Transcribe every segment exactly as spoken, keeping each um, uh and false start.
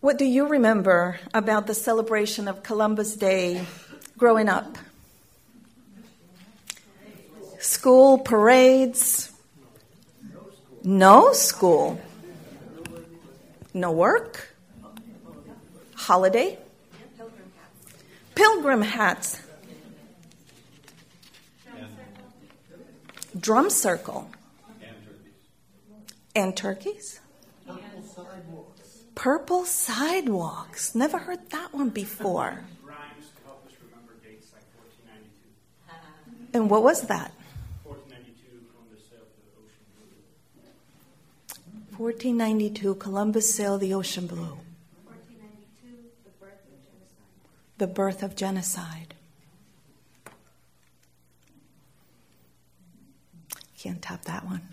What do you remember about the celebration of Columbus Day growing up? School parades? No school. No work? Holiday? Pilgrim hats. Drum circle. And turkeys? Purple sidewalks. Never heard that one before. Rhymes to help us remember dates like fourteen ninety-two. And what was that? fourteen ninety-two, Columbus sailed the ocean blue. fourteen ninety-two, Columbus sailed the ocean blue. fourteen ninety-two, the birth of genocide. The birth of genocide. Can't top that one.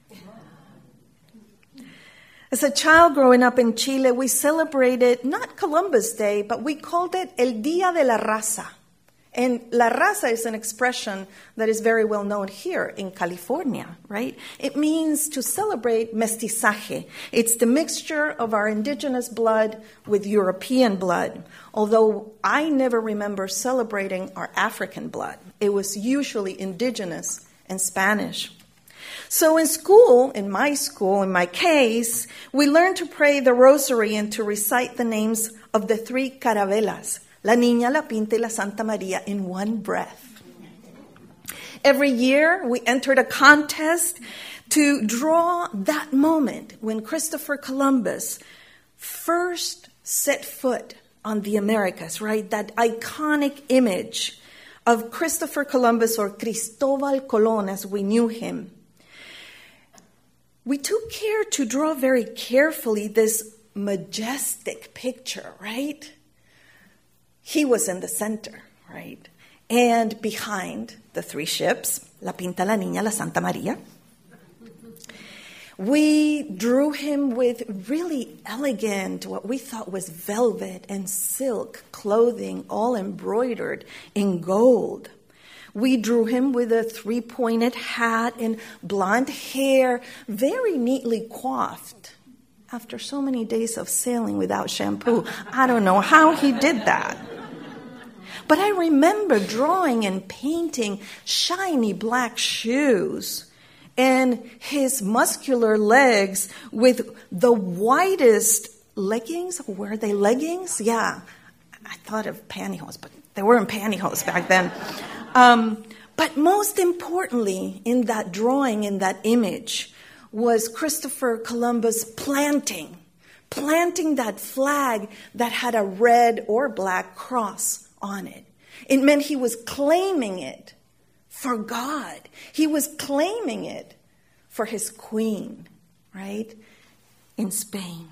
As a child growing up in Chile, we celebrated not Columbus Day, but we called it El Día de la Raza. And la raza is an expression that is very well known here in California, right? It means to celebrate mestizaje. It's the mixture of our indigenous blood with European blood, although I never remember celebrating our African blood. It was usually indigenous and Spanish. So in school, in my school, in my case, we learned to pray the rosary and to recite the names of the three carabelas, La Niña, La Pinta, y La Santa Maria, in one breath. Every year, we entered a contest to draw that moment when Christopher Columbus first set foot on the Americas, right? That iconic image of Christopher Columbus, or Cristóbal Colón as we knew him. We took care to draw very carefully this majestic picture, right? He was in the center, right? And behind the three ships, La Pinta, La Niña, La Santa Maria, we drew him with really elegant, what we thought was velvet and silk clothing, all embroidered in gold. We drew him with a three-pointed hat and blonde hair, very neatly coiffed. After so many days of sailing without shampoo, I don't know how he did that. But I remember drawing and painting shiny black shoes and his muscular legs with the whitest leggings. Were they leggings? Yeah. I thought of pantyhose, but they weren't pantyhose back then. Um, but most importantly, in that drawing, in that image, was Christopher Columbus planting, planting that flag that had a red or black cross on it. It meant he was claiming it for God. He was claiming it for his queen, right, in Spain.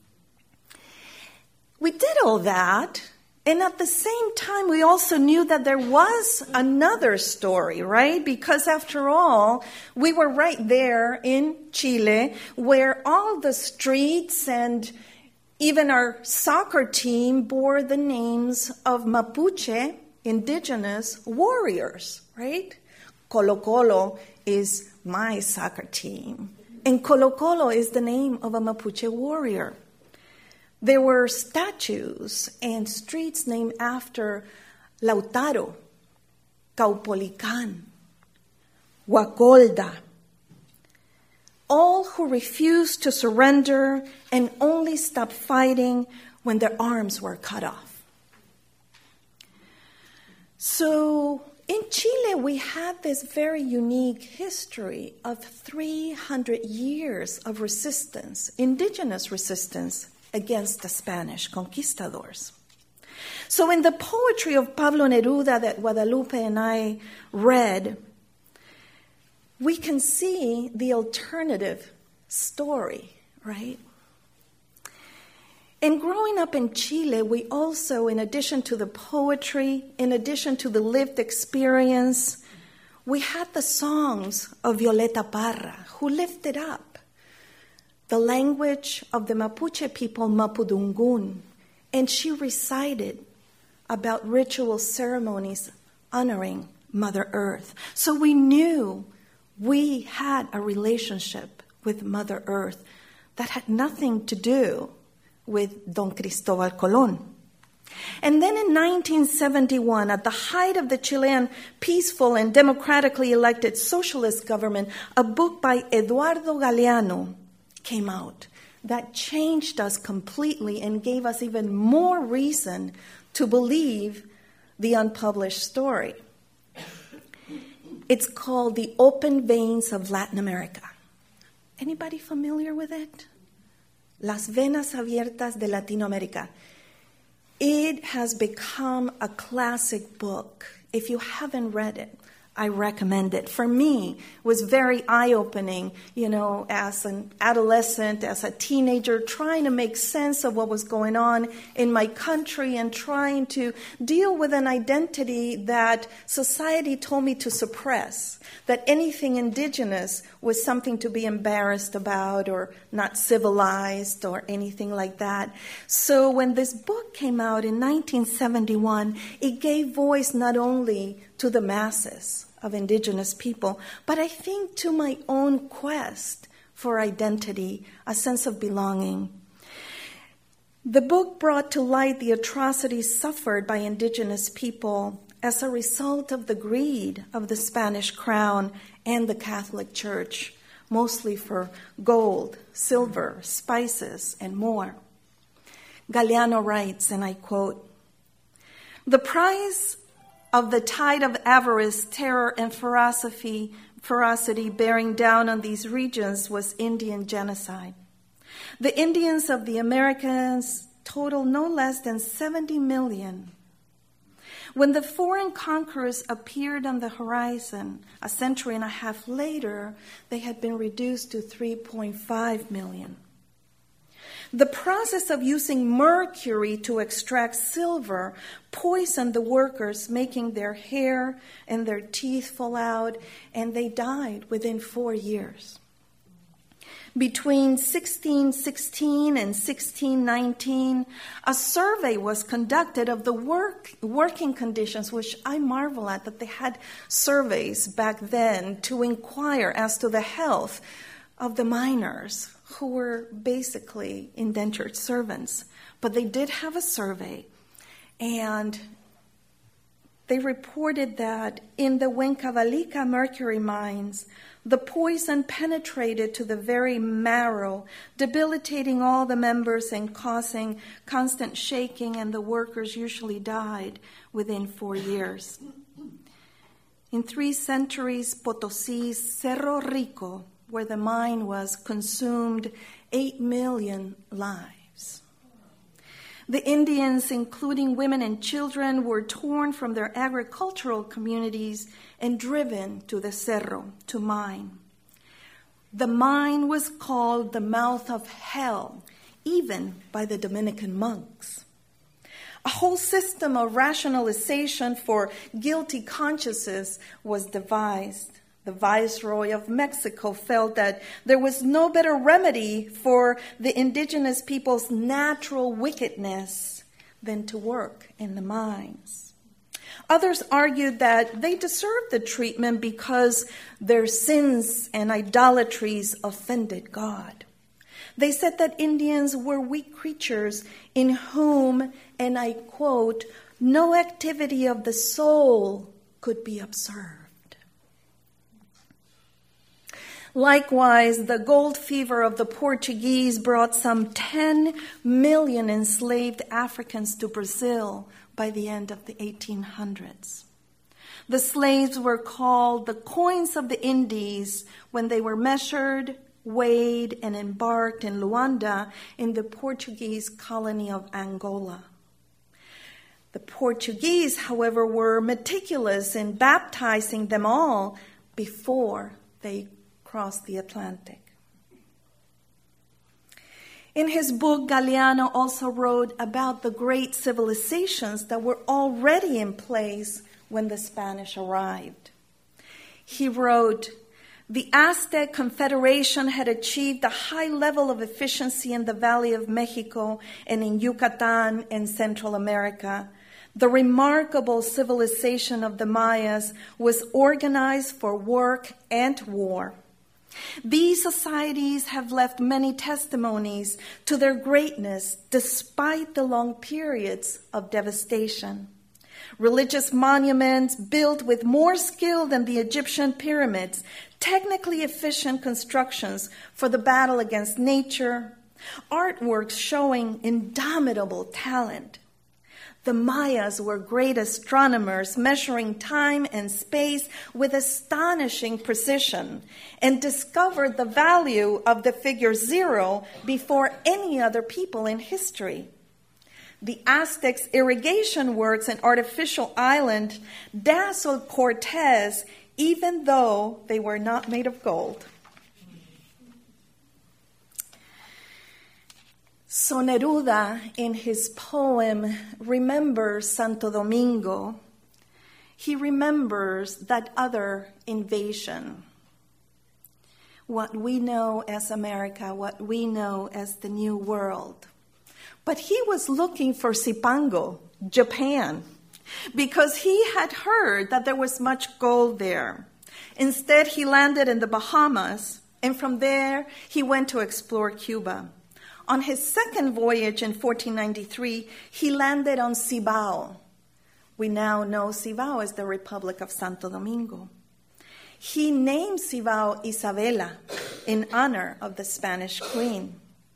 We did all that. And at the same time, we also knew that there was another story, right? Because after all, we were right there in Chile where all the streets and even our soccer team bore the names of Mapuche indigenous warriors, right? Colo Colo is my soccer team. And Colo Colo is the name of a Mapuche warrior. There were statues and streets named after Lautaro, Caupolicán, Guacolda, all who refused to surrender and only stopped fighting when their arms were cut off. So in Chile, we had this very unique history of three hundred years of resistance, indigenous resistance, against the Spanish conquistadors. So in the poetry of Pablo Neruda that Guadalupe and I read, we can see the alternative story, right? And growing up in Chile, we also, in addition to the poetry, in addition to the lived experience, we had the songs of Violeta Parra, who lifted up the language of the Mapuche people, Mapudungun, and she recited about ritual ceremonies honoring Mother Earth. So we knew we had a relationship with Mother Earth that had nothing to do with Don Cristobal Colón. And then in nineteen seventy-one, at the height of the Chilean peaceful and democratically elected socialist government, a book by Eduardo Galeano came out that changed us completely and gave us even more reason to believe the unpublished story. It's called The Open Veins of Latin America. Anybody familiar with it? Las Venas Abiertas de Latinoamérica. It has become a classic book. If you haven't read it, I recommend it. For me, it was very eye-opening, you know, as an adolescent, as a teenager, trying to make sense of what was going on in my country and trying to deal with an identity that society told me to suppress, that anything indigenous was something to be embarrassed about or not civilized or anything like that. So when this book came out in nineteen seventy-one, it gave voice not only to the masses of indigenous people, but I think to my own quest for identity, a sense of belonging. The book brought to light the atrocities suffered by indigenous people as a result of the greed of the Spanish crown and the Catholic Church, mostly for gold, silver, spices, and more. Galeano writes, and I quote, "The price of the tide of avarice, terror, and ferocity, ferocity bearing down on these regions was Indian genocide. The Indians of the Americas total no less than seventy million. When the foreign conquerors appeared on the horizon a century and a half later, they had been reduced to three point five million. The process of using mercury to extract silver poisoned the workers, making their hair and their teeth fall out, and they died within four years. Between sixteen sixteen and sixteen nineteen, a survey was conducted of the work, working conditions, which I marvel at, that they had surveys back then to inquire as to the health of the miners, who were basically indentured servants. But they did have a survey, and they reported that in the Huancavelica mercury mines, the poison penetrated to the very marrow, debilitating all the members and causing constant shaking, and the workers usually died within four years. In three centuries, Potosí's Cerro Rico, where the mine was, consumed eight million lives. The Indians, including women and children, were torn from their agricultural communities and driven to the cerro to mine. The mine was called the mouth of hell, even by the Dominican monks. A whole system of rationalization for guilty consciences was devised. The Viceroy of Mexico felt that there was no better remedy for the indigenous people's natural wickedness than to work in the mines. Others argued that they deserved the treatment because their sins and idolatries offended God. They said that Indians were weak creatures in whom, and I quote, no activity of the soul could be observed. Likewise, the gold fever of the Portuguese brought some ten million enslaved Africans to Brazil by the end of the eighteen hundreds. The slaves were called the coins of the Indies when they were measured, weighed, and embarked in Luanda in the Portuguese colony of Angola. The Portuguese, however, were meticulous in baptizing them all before they crossed the Atlantic. In his book, Galeano also wrote about the great civilizations that were already in place when the Spanish arrived. He wrote, "The Aztec Confederation had achieved a high level of efficiency in the Valley of Mexico and in Yucatan and Central America. The remarkable civilization of the Mayas was organized for work and war. These societies have left many testimonies to their greatness despite the long periods of devastation. Religious monuments built with more skill than the Egyptian pyramids, technically efficient constructions for the battle against nature, artworks showing indomitable talent. The Mayas were great astronomers, measuring time and space with astonishing precision, and discovered the value of the figure zero before any other people in history. The Aztecs' irrigation works and artificial island dazzled Cortez, even though they were not made of gold. So Neruda, in his poem, remembers Santo Domingo. He remembers that other invasion, what we know as America, what we know as the New World. But he was looking for Zipango, Japan, because he had heard that there was much gold there. Instead, he landed in the Bahamas, and from there, he went to explore Cuba. On his second voyage in fourteen ninety-three, he landed on Cibao. We now know Cibao as the Republic of Santo Domingo. He named Cibao Isabela in honor of the Spanish queen.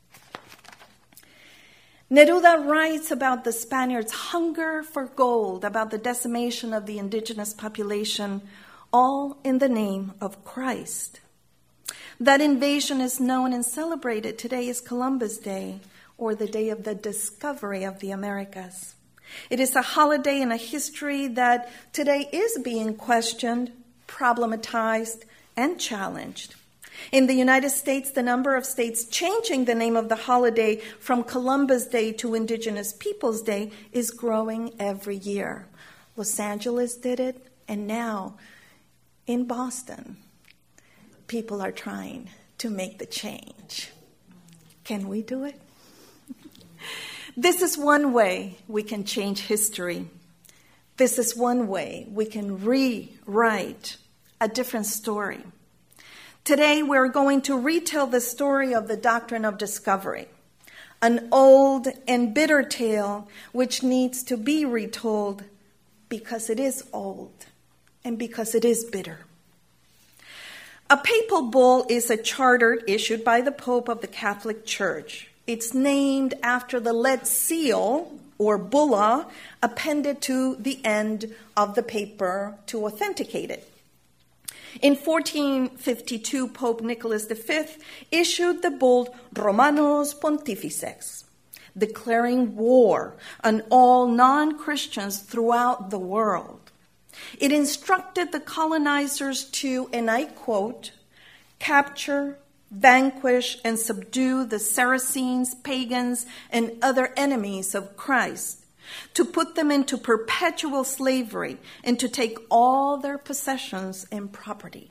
Neruda writes about the Spaniards' hunger for gold, about the decimation of the indigenous population, all in the name of Christ. That invasion is known and celebrated today as Columbus Day, or the day of the discovery of the Americas. It is a holiday and a history that today is being questioned, problematized, and challenged. In the United States, the number of states changing the name of the holiday from Columbus Day to Indigenous Peoples Day is growing every year. Los Angeles did it, and now in Boston, people are trying to make the change. Can we do it? This is one way we can change history. This is one way we can rewrite a different story. Today, we're going to retell the story of the doctrine of discovery, an old and bitter tale which needs to be retold because it is old and because it is bitter. A papal bull is a charter issued by the Pope of the Catholic Church. It's named after the lead seal, or bulla, appended to the end of the paper to authenticate it. In fourteen fifty-two, Pope Nicholas the Fifth issued the bull Romanos Pontificex, declaring war on all non-Christians throughout the world. It instructed the colonizers to, and I quote, capture, vanquish, and subdue the Saracens, pagans, and other enemies of Christ, to put them into perpetual slavery, and to take all their possessions and property.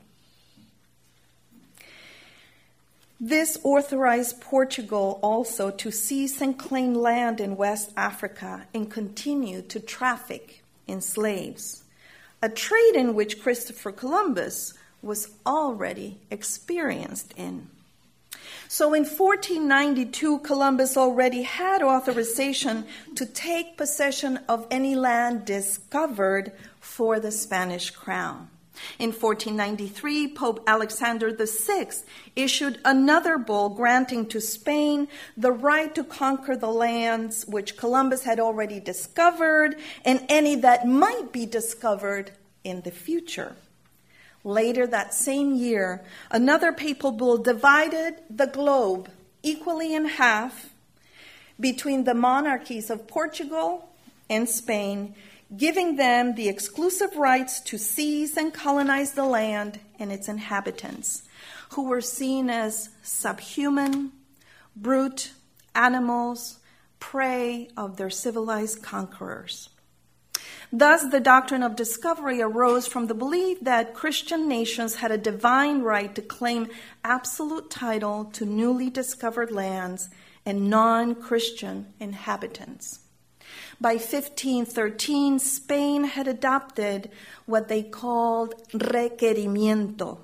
This authorized Portugal also to seize and claim land in West Africa and continue to traffic in slaves, a trade in which Christopher Columbus was already experienced in. So in fourteen ninety-two, Columbus already had authorization to take possession of any land discovered for the Spanish crown. In fourteen ninety-three, Pope Alexander the Sixth issued another bull granting to Spain the right to conquer the lands which Columbus had already discovered and any that might be discovered in the future. Later that same year, another papal bull divided the globe equally in half between the monarchies of Portugal and Spain, giving them the exclusive rights to seize and colonize the land and its inhabitants, who were seen as subhuman, brute animals, prey of their civilized conquerors. Thus, the doctrine of discovery arose from the belief that Christian nations had a divine right to claim absolute title to newly discovered lands and non-Christian inhabitants. By fifteen thirteen, Spain had adopted what they called requerimiento,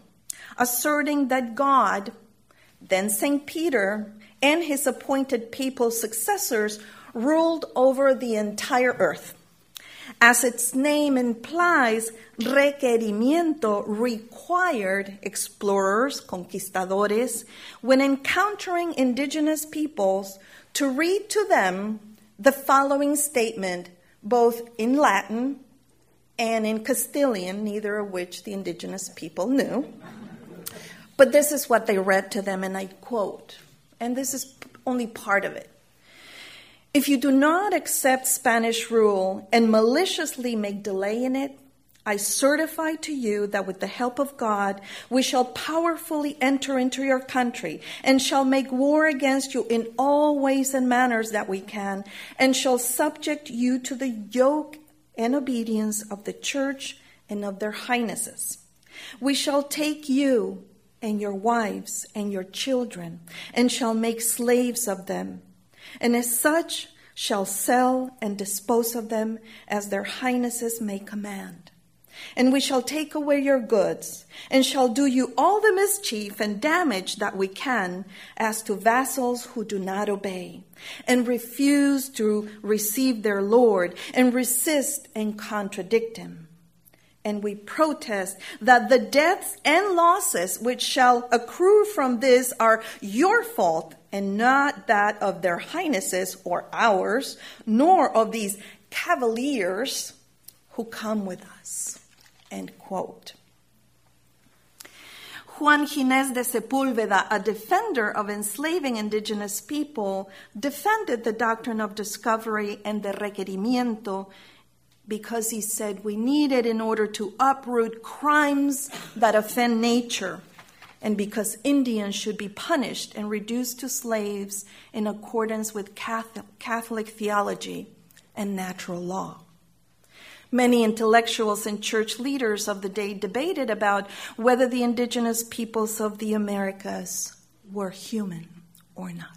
asserting that God, then Saint Peter, and his appointed papal successors ruled over the entire earth. As its name implies, requerimiento required explorers, conquistadores, when encountering indigenous peoples, to read to them the following statement, both in Latin and in Castilian, neither of which the indigenous people knew. But this is what they read to them, and I quote, and this is only part of it. If you do not accept Spanish rule and maliciously make delay in it, I certify to you that with the help of God, we shall powerfully enter into your country and shall make war against you in all ways and manners that we can, and shall subject you to the yoke and obedience of the church and of their highnesses. We shall take you and your wives and your children and shall make slaves of them, and as such shall sell and dispose of them as their highnesses may command. And we shall take away your goods, and shall do you all the mischief and damage that we can as to vassals who do not obey, and refuse to receive their Lord, and resist and contradict him. And we protest that the deaths and losses which shall accrue from this are your fault, and not that of their highnesses or ours, nor of these cavaliers who come with us. End quote. Juan Ginés de Sepúlveda, a defender of enslaving indigenous people, defended the doctrine of discovery and the requerimiento because he said we need it in order to uproot crimes that offend nature, and because Indians should be punished and reduced to slaves in accordance with Catholic theology and natural law. Many intellectuals and church leaders of the day debated about whether the indigenous peoples of the Americas were human or not.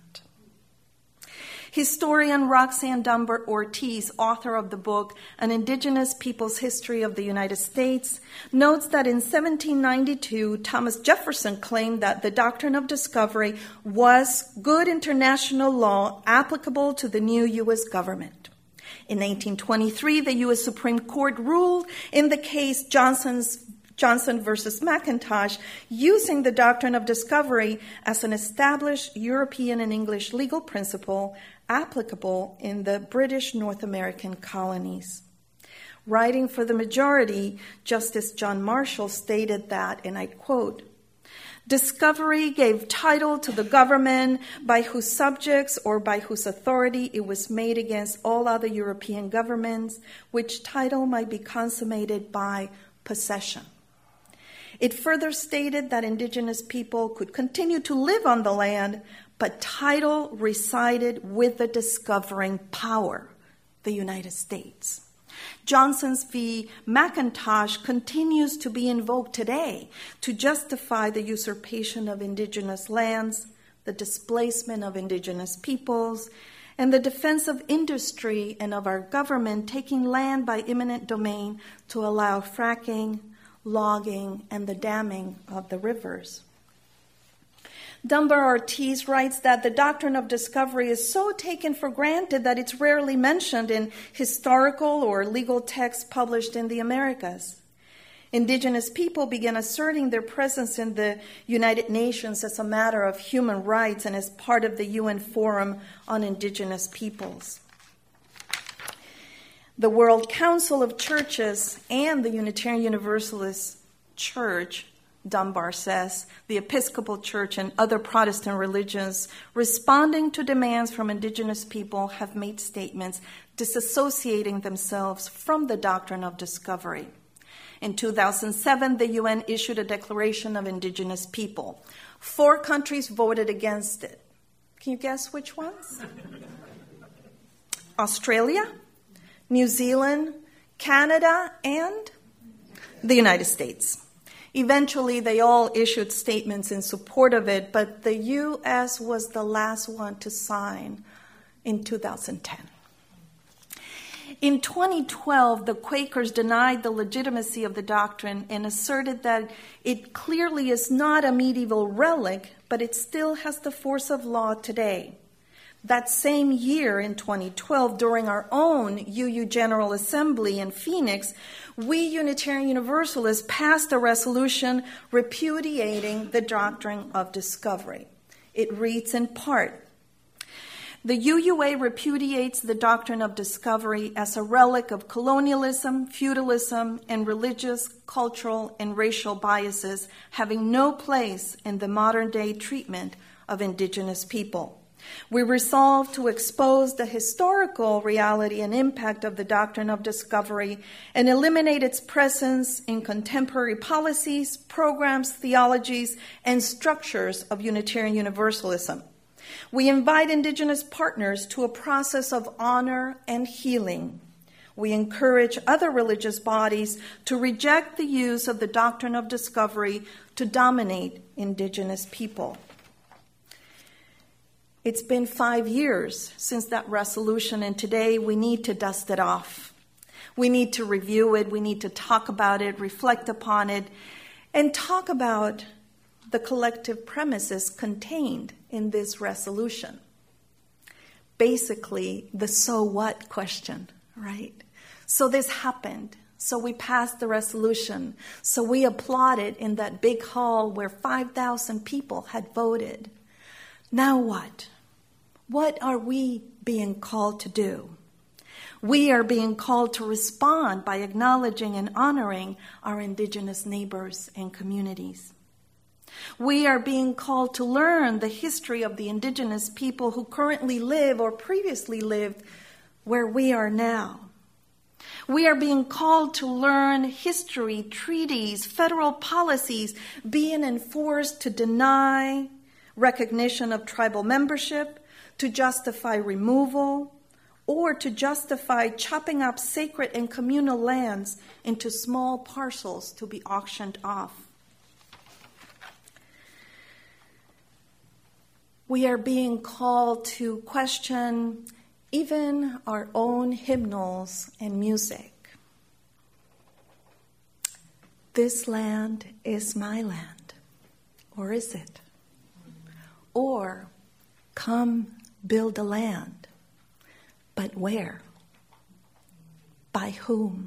Historian Roxanne Dunbar Ortiz, author of the book An Indigenous People's History of the United States, notes that in seventeen ninety-two, Thomas Jefferson claimed that the doctrine of discovery was good international law applicable to the new U S government. In nineteen twenty-three, the U S Supreme Court ruled in the case Johnson's Johnson versus McIntosh, using the doctrine of discovery as an established European and English legal principle applicable in the British North American colonies. Writing for the majority, Justice John Marshall stated that, and I quote, "Discovery gave title to the government by whose subjects or by whose authority it was made against all other European governments, which title might be consummated by possession." It further stated that indigenous people could continue to live on the land, but title resided with the discovering power, the United States. Johnson's v. McIntosh continues to be invoked today to justify the usurpation of indigenous lands, the displacement of indigenous peoples, and the defense of industry and of our government taking land by eminent domain to allow fracking, logging, and the damming of the rivers. Dunbar Ortiz writes that the doctrine of discovery is so taken for granted that it's rarely mentioned in historical or legal texts published in the Americas. Indigenous people began asserting their presence in the United Nations as a matter of human rights and as part of the U N Forum on Indigenous Peoples. The World Council of Churches and the Unitarian Universalist Church, Dunbar says, the Episcopal Church and other Protestant religions, responding to demands from indigenous people, have made statements disassociating themselves from the doctrine of discovery. In two thousand seven, the U N issued a Declaration of Indigenous People. Four countries voted against it. Can you guess which ones? Australia, New Zealand, Canada, and the United States. Eventually, they all issued statements in support of it, but the U S was the last one to sign in two thousand ten. In twenty twelve, the Quakers denied the legitimacy of the doctrine and asserted that it clearly is not a medieval relic, but it still has the force of law today. That same year, in twenty twelve, during our own U U General Assembly in Phoenix, we Unitarian Universalists passed a resolution repudiating the doctrine of discovery. It reads in part, "The U U A repudiates the doctrine of discovery as a relic of colonialism, feudalism, and religious, cultural, and racial biases having no place in the modern-day treatment of indigenous people. We resolve to expose the historical reality and impact of the doctrine of discovery and eliminate its presence in contemporary policies, programs, theologies, and structures of Unitarian Universalism. We invite indigenous partners to a process of honor and healing. We encourage other religious bodies to reject the use of the doctrine of discovery to dominate indigenous people." It's been five years since that resolution, and today we need to dust it off. We need to review it, we need to talk about it, reflect upon it, and talk about the collective premises contained in this resolution. Basically, the so what question, right? So this happened. So we passed the resolution. So we applauded in that big hall where five thousand people had voted. Now what? What are we being called to do? We are being called to respond by acknowledging and honoring our indigenous neighbors and communities. We are being called to learn the history of the indigenous people who currently live or previously lived where we are now. We are being called to learn history, treaties, federal policies being enforced to deny recognition of tribal membership, to justify removal, or to justify chopping up sacred and communal lands into small parcels to be auctioned off. We are being called to question even our own hymnals and music. This land is my land, or is it? Or, come build a land, but where? By whom?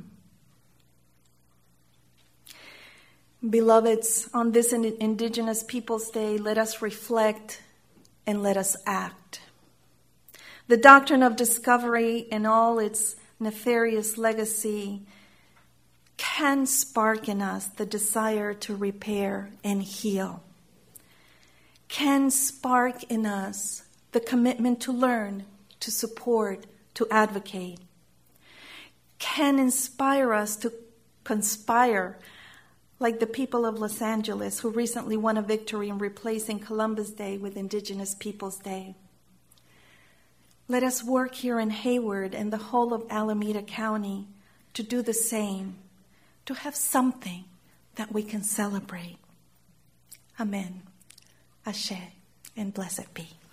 Beloveds, on this Indigenous Peoples' Day, let us reflect and let us act. The doctrine of discovery and all its nefarious legacy can spark in us the desire to repair and heal, can spark in us the commitment to learn, to support, to advocate, can inspire us to conspire like the people of Los Angeles who recently won a victory in replacing Columbus Day with Indigenous Peoples Day. Let us work here in Hayward and the whole of Alameda County to do the same, to have something that we can celebrate. Amen. Ashe, and blessed be.